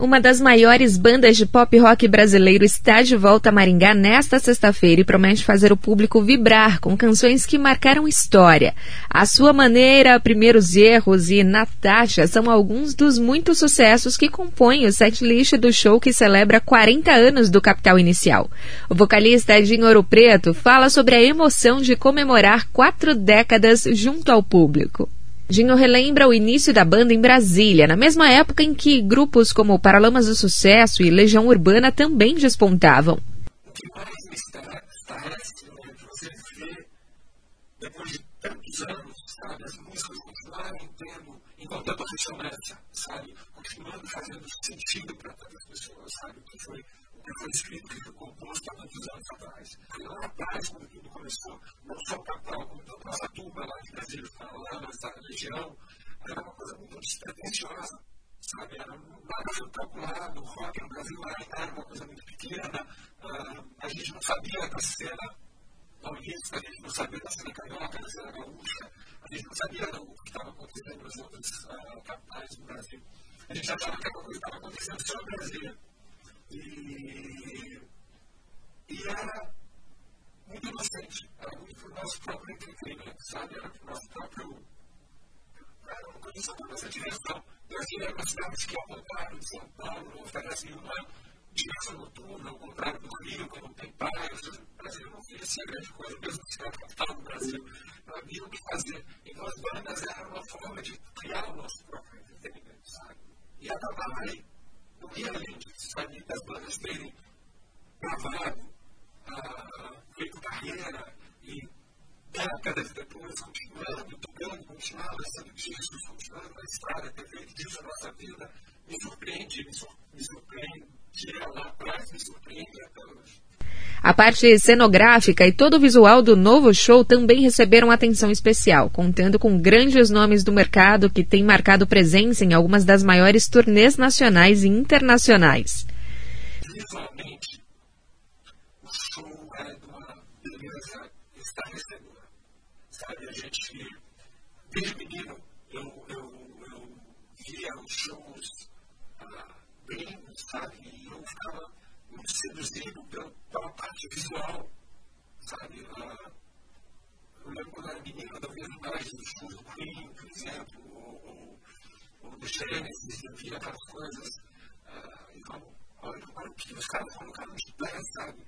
Uma das maiores bandas de pop rock brasileiro está de volta a Maringá nesta sexta-feira e promete fazer o público vibrar com canções que marcaram história. A Sua Maneira, Primeiros Erros e Natasha são alguns dos muitos sucessos que compõem o setlist do show que celebra 40 anos do Capital Inicial. O vocalista Dinho Ouro Preto fala sobre a emoção de comemorar 4 décadas junto ao público. Dinho relembra o início da banda em Brasília, na mesma época em que grupos como Paralamas do Sucesso e Legião Urbana também despontavam. O que mais me estarrece é que você vê, depois de tantos anos, sabe, as músicas continuarem tendo, enquanto a ressonância, sabe, continuando fazendo sentido para tantas pessoas, sabe, o que foi escrito, o que foi composto há muitos anos atrás. E lá atrás, quando tudo começou, não só o Capital, como toda a turma lá de Brasília, Paralamas, da Legião, era uma coisa muito despretensiosa, sabe, era nada calculado, o rock no Brasil era uma coisa muito pequena, a gente não sabia da cena paulista, a gente não sabia da cena carioca, da cena gaúcha, a gente não sabia o que estava acontecendo nas outras capitais do Brasil. A gente achava que a coisa estava acontecendo só no Brasil. E era muito inocente, era muito para o nosso próprio entretenimento, sabe? Era para o nosso próprio. Era uma coisa só para nossa diversão. Brasília é uma cidade que, ao contrário de São Paulo, não oferece nenhuma diversão noturna, ao contrário do Rio, que não tem praia. O Brasil não oferecia grande coisa, mesmo que seja a capital do Brasil. Não havia o que fazer. Então, as bandas eram uma forma de criar o nosso próprio entretenimento, sabe? E acabar aí. Não ia além disso, sabe? Das bandas terem gravado, feito carreira e décadas depois continuando, tocando, continuando, lançando discos, continuando na estrada, ter feito disso a nossa vida, me surpreendia lá atrás, me surpreende até hoje. A parte cenográfica e todo o visual do novo show também receberam atenção especial, contando com grandes nomes do mercado que têm marcado presença em algumas das maiores turnês nacionais e internacionais. Visualmente, o show é de uma beleza estarrecedora. Sabe, a gente, desde menino, eu via os shows gringos, sabe, e eu ficava muito seduzido pela parte visual, sabe? Eu lembro quando era menino, eu via imagens dos shows do Queen, por exemplo, ou do Genesis, eu via aquelas coisas, então, olha o que os caras colocaram de pé, sabe?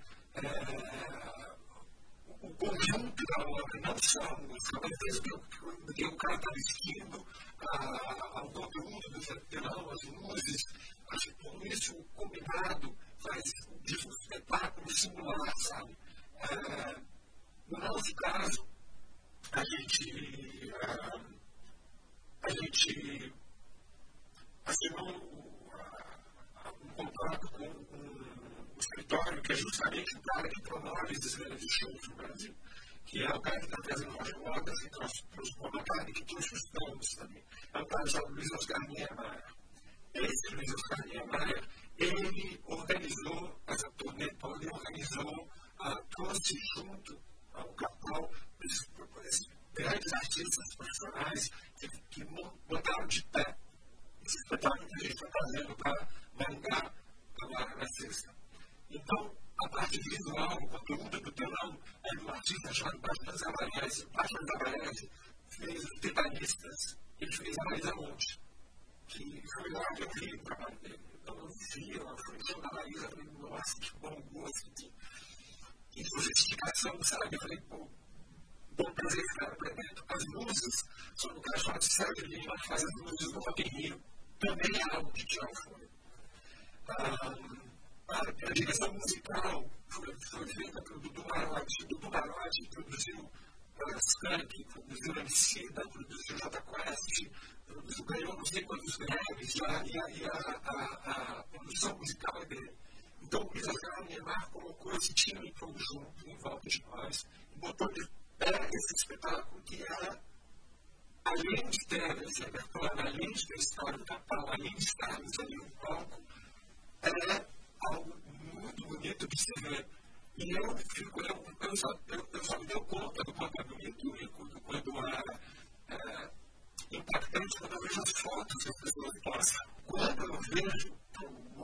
O conjunto da obra, não só a música, mas o que o cara está vestindo, ao conteúdo do telão, as luzes, acho que tudo isso combinado faz disso um espetáculo singular, sabe? No nosso caso, a gente assinou um contrato com um escritório que é justamente o cara que promove esses grandes shows no Brasil, que é o cara que está trazendo o Roger Waters, que trouxe o cara que trouxe os Stones também. É o cara chamado Luiz Oscar Niemeyer. Esse Luiz Oscar Niemeyer, ele organizou essa turnê toda, ele organizou, trouxe junto ao Capital esses grandes artistas profissionais que botaram de pé esse espetáculo que a gente está fazendo para Maringá agora na sexta. Então, a parte visual, o conteúdo do telão é de um artista chamado Bastian Zavarese. O Bastian Zavarese fez os Titanistas, ele fez a Marisa Monte, que foi lá que eu vi o trabalho dele. Então, eu vi, ela foi show da Marisa, eu falei, nossa, que bom gosto, que sofisticação, sabe? Eu falei, pô, bom prazer ficar aprendendo. As luzes são um cara chamado Sérgio Lima, que faz as luzes do Rock in Rio. Também é algo de tirar o fone. A direção musical foi feita pelo Dudu Marotti. Dudu Marotti produziu Skank, produziu Emicida, produziu Jota Quest, ganhou não sei quantos Grammys já, e a produção musical é dele. Então o Luiz Oscar Niemeyer colocou esse time em conjunto em volta de nós e botou de pé esse espetáculo que era, além de ter esse repertório, além de ter história do Capital, além de estarmos ali no palco, é algo muito bonito de se ver. E eu só me dou conta do quanto é bonito e do quanto é impactante quando eu vejo as fotos que as pessoas postam. Quando eu vejo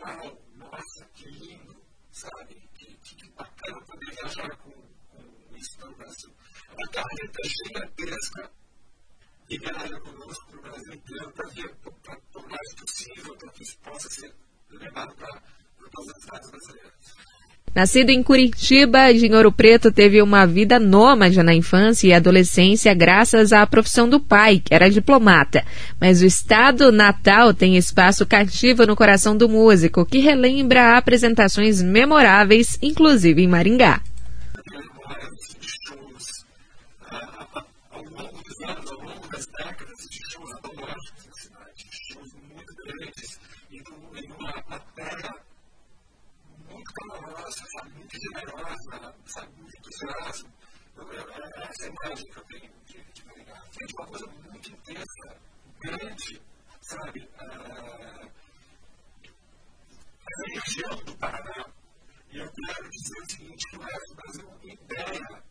possa ser levado para todas as cidades brasileiras. Nascido em Curitiba, em Ouro Preto teve uma vida nômade na infância e adolescência graças à profissão do pai, que era diplomata. Mas o estado natal tem espaço cativo no coração do músico, que relembra apresentações memoráveis, inclusive em Maringá. Essa imagem que eu tenho de Maringá foi de uma coisa muito intensa, grande, sabe? A região do Paraná, e eu quero dizer o seguinte, que o resto do Brasil não tem ideia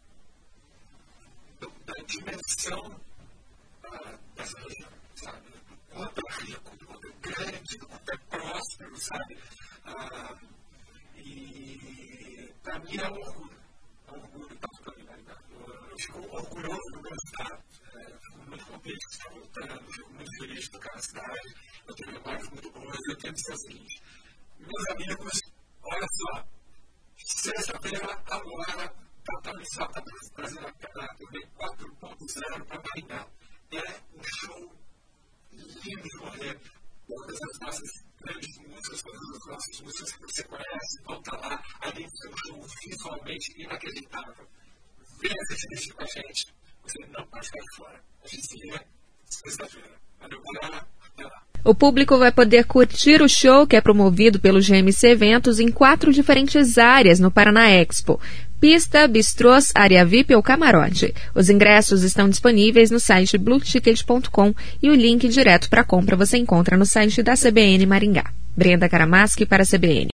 da dimensão dessa região, sabe? Do quanto é rico, do quanto é grande, do quanto é próspero, sabe? E para mim é um orgulho estar para mim, Maringá. Eu fico orgulhoso do meu estado, fico muito contente que está voltando, fico muito feliz de tocar na cidade, eu tenho memórias muito boas e eu tenho que dizer o seguinte, meus amigos, olha só, sexta-feira agora está trazendo a TV 4.0 para Maringá. É um show lindo de morrer, todas as nossas grandes músicas, todas as nossas músicas que você conhece vão estar lá, além de ser um show visualmente inacreditável. Venha assistir com a gente, você não pode ficar de fora. A gente se vê sexta-feira. Valeu, galera, até lá. O público vai poder curtir o show, que é promovido pelo GMC Eventos, em 4 diferentes áreas no Paraná Expo: pista, bistrôs, área VIP ou camarote. Os ingressos estão disponíveis no site blueticket.com e o link direto para compra você encontra no site da CBN Maringá. Brenda Karamaschi para a CBN.